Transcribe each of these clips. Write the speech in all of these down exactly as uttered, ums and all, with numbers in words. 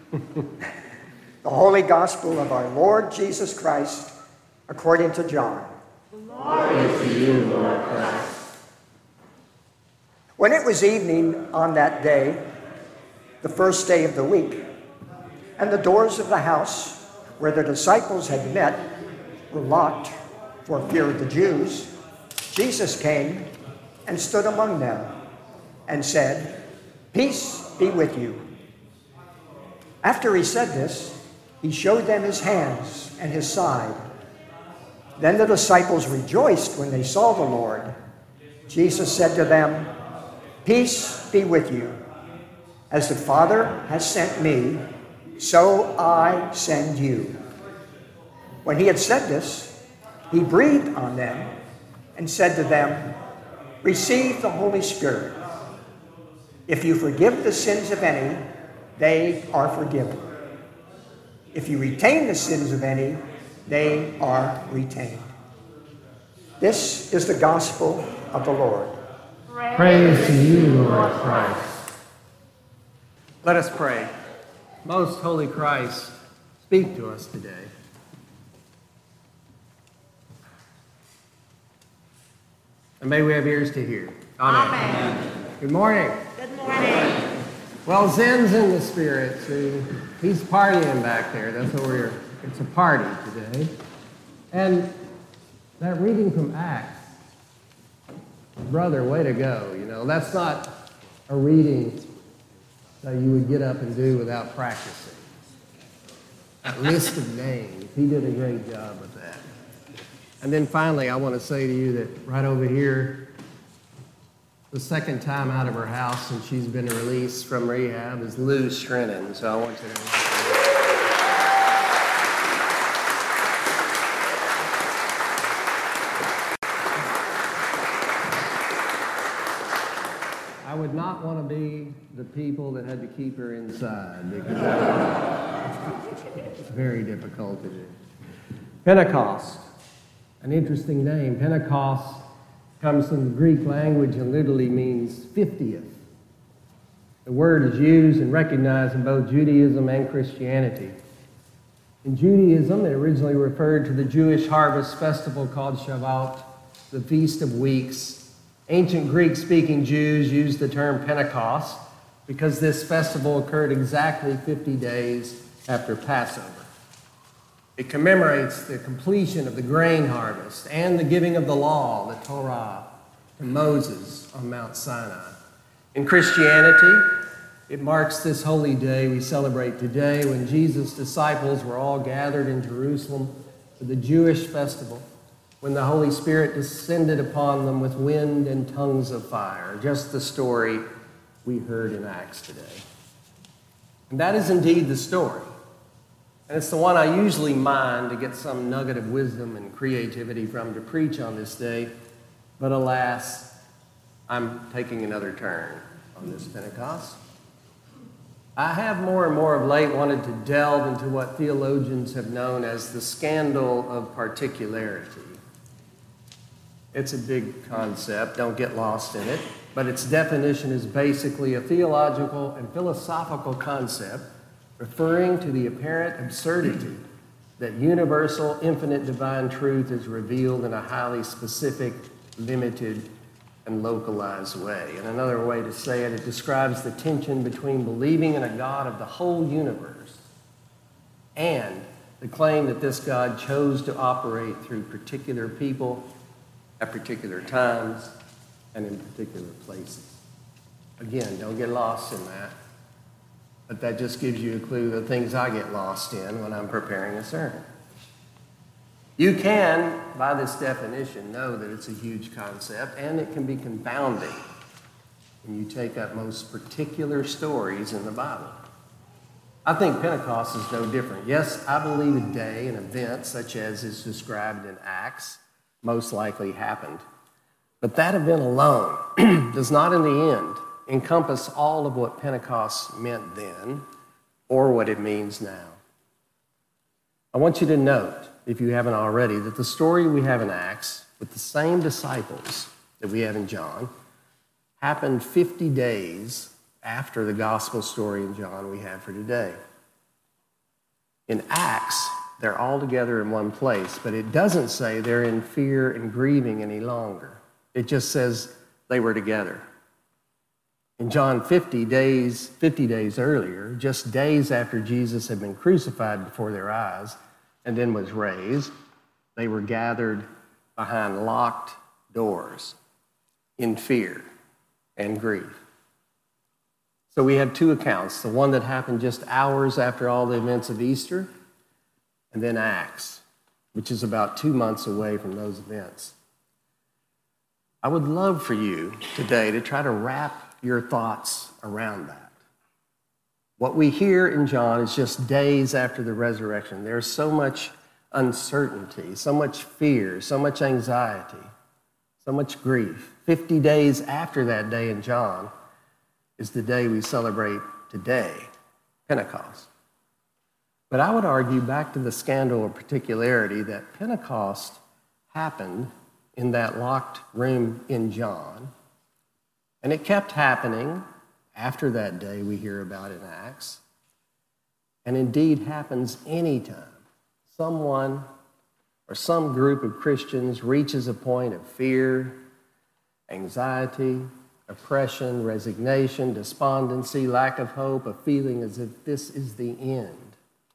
The Holy Gospel of our Lord Jesus Christ, according to John. Glory to you, Lord Christ. When it was evening on that day, the first day of the week, and the doors of the house where the disciples had met were locked for fear of the Jews, Jesus came and stood among them and said, "Peace be with you." After he said this, he showed them his hands and his side. Then the disciples rejoiced when they saw the Lord. Jesus said to them, "Peace be with you. As the Father has sent me, so I send you." When he had said this, he breathed on them and said to them, "Receive the Holy Spirit. If you forgive the sins of any, they are forgiven. If you retain the sins of any, they are retained." This is the gospel of the Lord. Praise to you, Lord Christ. Let us pray. Most holy Christ, speak to us today. And may we have ears to hear. Amen. Amen. Good morning. Good morning. Well, Zen's in the spirit. See, he's partying back there. That's what we're, it's a party today. And that reading from Acts, brother, way to go. You know, that's not a reading that you would get up and do without practicing. That list of names, he did a great job with that. And then finally, I want to say to you that right over here, the second time out of her house since she's been released from rehab is Lou Strennan. So I want you to... I would not want to be the people that had to keep her inside because it's very difficult to do. Pentecost, an interesting name. Pentecost comes from the Greek language and literally means fiftieth. The word is used and recognized in both Judaism and Christianity. In Judaism, it originally referred to the Jewish harvest festival called Shavuot, the Feast of Weeks. Ancient Greek-speaking Jews used the term Pentecost because this festival occurred exactly fifty days after Passover. It commemorates the completion of the grain harvest and the giving of the law, the Torah, to Moses on Mount Sinai. In Christianity, it marks this holy day we celebrate today when Jesus' disciples were all gathered in Jerusalem for the Jewish festival, when the Holy Spirit descended upon them with wind and tongues of fire, just the story we heard in Acts today. And that is indeed the story. And it's the one I usually mine to get some nugget of wisdom and creativity from to preach on this day. But alas, I'm taking another turn on this Pentecost. I have more and more of late wanted to delve into what theologians have known as the scandal of particularity. It's a big concept, don't get lost in it, but its definition is basically a theological and philosophical concept referring to the apparent absurdity that universal, infinite divine truth is revealed in a highly specific, limited, and localized way. And another way to say it, it describes the tension between believing in a God of the whole universe and the claim that this God chose to operate through particular people at particular times and in particular places. Again, don't get lost in that. But that just gives you a clue of the things I get lost in when I'm preparing a sermon. You can, by this definition, know that it's a huge concept, and it can be confounding when you take up most particular stories in the Bible. I think Pentecost is no different. Yes, I believe a day, an event such as is described in Acts, most likely happened. But that event alone does not, in the end, encompass all of what Pentecost meant then or what it means now. I want you to note, if you haven't already, that the story we have in Acts with the same disciples that we have in John happened fifty days after the gospel story in John we have for today. In Acts, they're all together in one place, but it doesn't say they're in fear and grieving any longer. It just says they were together. In John fifty days, fifty days earlier, just days after Jesus had been crucified before their eyes and then was raised, they were gathered behind locked doors in fear and grief. So we have two accounts, the one that happened just hours after all the events of Easter, and then Acts, which is about two months away from those events. I would love for you today to try to wrap your thoughts around that. What we hear in John is just days after the resurrection. There's so much uncertainty, so much fear, so much anxiety, so much grief. Fifty days after that day in John is the day we celebrate today, Pentecost. But I would argue, back to the scandal of particularity, that Pentecost happened in that locked room in John, and it kept happening after that day we hear about in Acts, and indeed happens anytime someone or some group of Christians reaches a point of fear, anxiety, oppression, resignation, despondency, lack of hope, a feeling as if this is the end,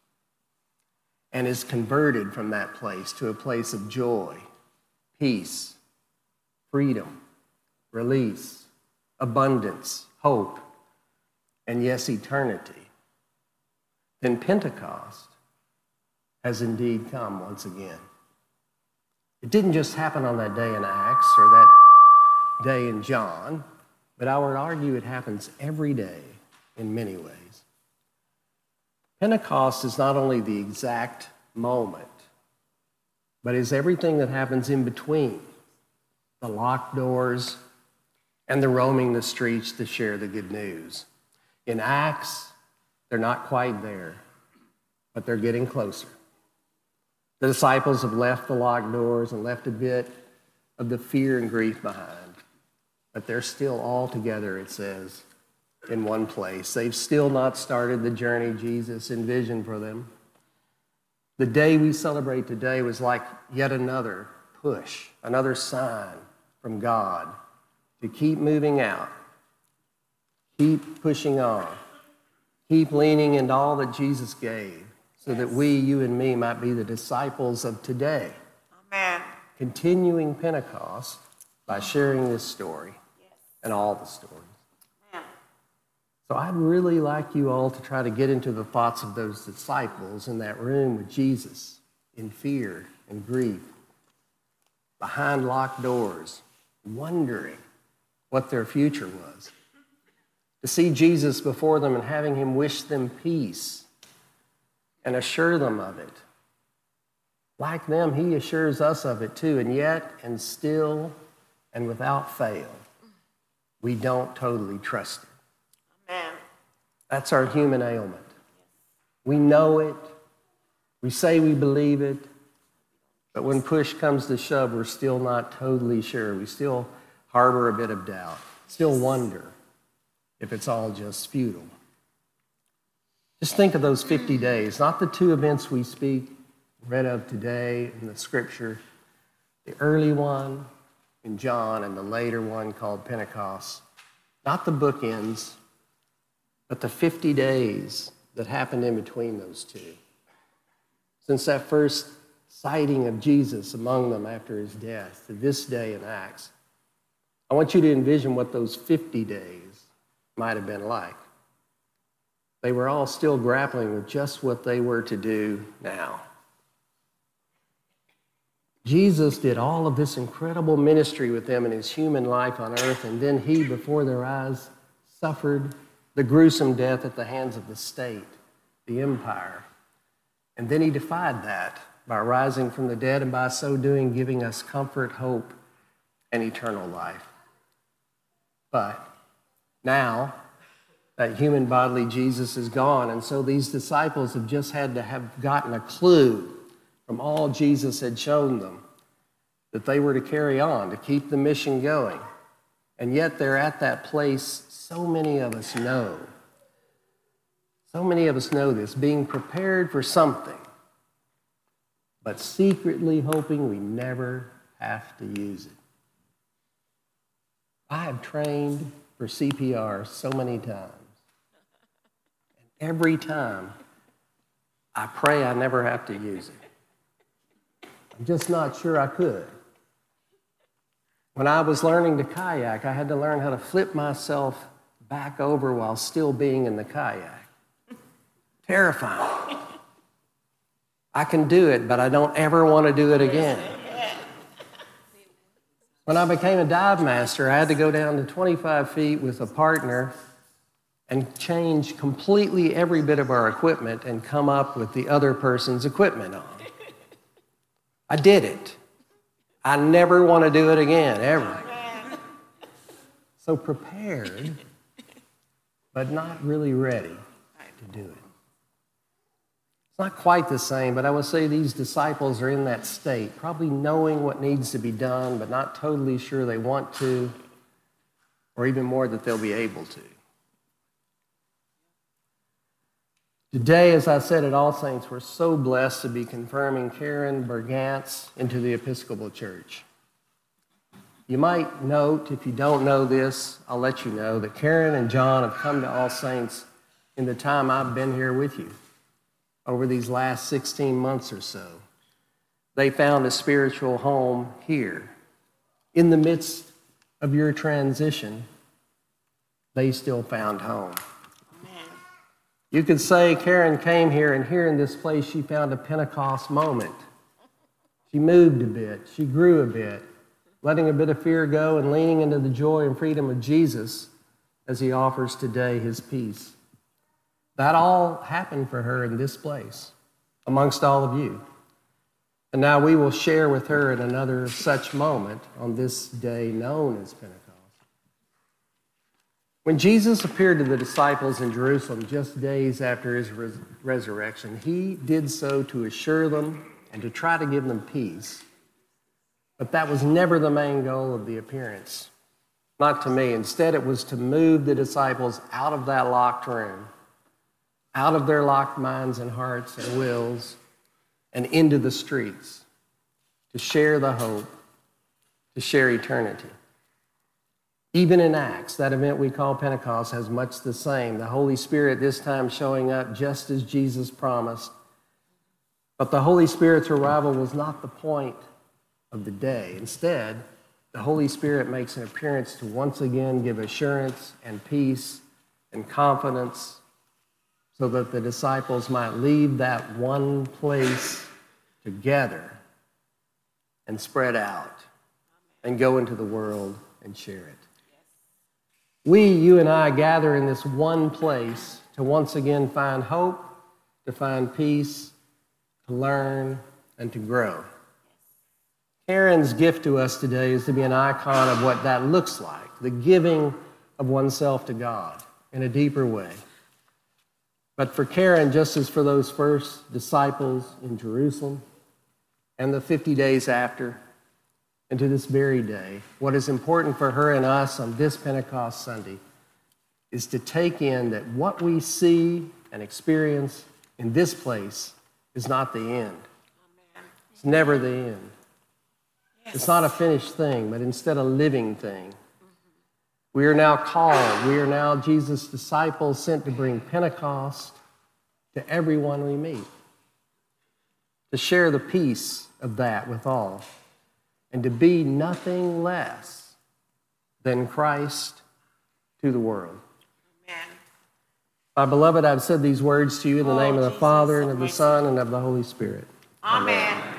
and is converted from that place to a place of joy, peace, freedom, release, abundance, hope, and yes, eternity, then Pentecost has indeed come once again. It didn't just happen on that day in Acts or that day in John, but I would argue it happens every day in many ways. Pentecost is not only the exact moment, but is everything that happens in between the locked doors and the roaming the streets to share the good news. In Acts, they're not quite there, but they're getting closer. The disciples have left the locked doors and left a bit of the fear and grief behind. But they're still all together, it says, in one place. They've still not started the journey Jesus envisioned for them. The day we celebrate today was like yet another push, another sign from God to keep moving out, keep pushing on, keep leaning into all that Jesus gave so that we, you and me, might be the disciples of today. Amen. Continuing Pentecost by sharing this story. And all the stories. Yeah. So I'd really like you all to try to get into the thoughts of those disciples in that room with Jesus, in fear and grief, behind locked doors, wondering what their future was. To see Jesus before them and having him wish them peace and assure them of it. Like them, he assures us of it too, and yet, and still, and without fail, we don't totally trust it. Amen. That's our human ailment. We know it. We say we believe it. But when push comes to shove, we're still not totally sure. We still harbor a bit of doubt. Still wonder if it's all just futile. Just think of those fifty days, not the two events we speak, read of today in the scripture, the early one in John and the later one called Pentecost. Not the bookends, but the fifty days that happened in between those two. Since that first sighting of Jesus among them after his death to this day in Acts, I want you to envision what those fifty days might have been like. They were all still grappling with just what they were to do now. Jesus did all of this incredible ministry with them in his human life on earth, and then he, before their eyes, suffered the gruesome death at the hands of the state, the empire. And then he defied that by rising from the dead and by so doing giving us comfort, hope, and eternal life. But now that human bodily Jesus is gone, and so these disciples have just had to have gotten a clue from all Jesus had shown them that they were to carry on, to keep the mission going. And yet they're at that place so many of us know. So many of us know this, being prepared for something, but secretly hoping we never have to use it. I have trained for C P R so many times. And every time, I pray I never have to use it. I'm just not sure I could. When I was learning to kayak, I had to learn how to flip myself back over while still being in the kayak. Terrifying. I can do it, but I don't ever want to do it again. When I became a dive master, I had to go down to twenty-five feet with a partner and change completely every bit of our equipment and come up with the other person's equipment on. I did it. I never want to do it again, ever. So prepared, but not really ready to do it. It's not quite the same, but I would say these disciples are in that state, probably knowing what needs to be done, but not totally sure they want to, or even more that they'll be able to. Today, as I said at All Saints, we're so blessed to be confirming Karen Bergantz into the Episcopal Church. You might note, if you don't know this, I'll let you know, that Karen and John have come to All Saints in the time I've been here with you. Over these last sixteen months or so, they found a spiritual home here. In the midst of your transition, they still found home. Amen. You could say Karen came here, and here in this place, she found a Pentecost moment. She moved a bit. She grew a bit, letting a bit of fear go and leaning into the joy and freedom of Jesus as he offers today his peace. That all happened for her in this place, amongst all of you. And now we will share with her in another such moment on this day known as Pentecost. When Jesus appeared to the disciples in Jerusalem just days after his res- resurrection, he did so to assure them and to try to give them peace. But that was never the main goal of the appearance. Not to me. Instead, it was to move the disciples out of that locked room, out of their locked minds and hearts and wills, and into the streets, to share the hope, to share eternity. Even in Acts, that event we call Pentecost has much the same. The Holy Spirit this time showing up just as Jesus promised. But the Holy Spirit's arrival was not the point of the day. Instead, the Holy Spirit makes an appearance to once again give assurance and peace and confidence, so that the disciples might leave that one place together and spread out and go into the world and share it. We, you and I, gather in this one place to once again find hope, to find peace, to learn, and to grow. Karen's gift to us today is to be an icon of what that looks like, the giving of oneself to God in a deeper way. But for Karen, just as for those first disciples in Jerusalem and the fifty days after, and to this very day, what is important for her and us on this Pentecost Sunday is to take in that what we see and experience in this place is not the end. It's never the end. It's not a finished thing, but instead a living thing. We are now called, we are now Jesus' disciples sent to bring Pentecost to everyone we meet, to share the peace of that with all, and to be nothing less than Christ to the world. Amen. My beloved, I've said these words to you in the name of the Father, and of the Son, and of the Holy Spirit. Amen.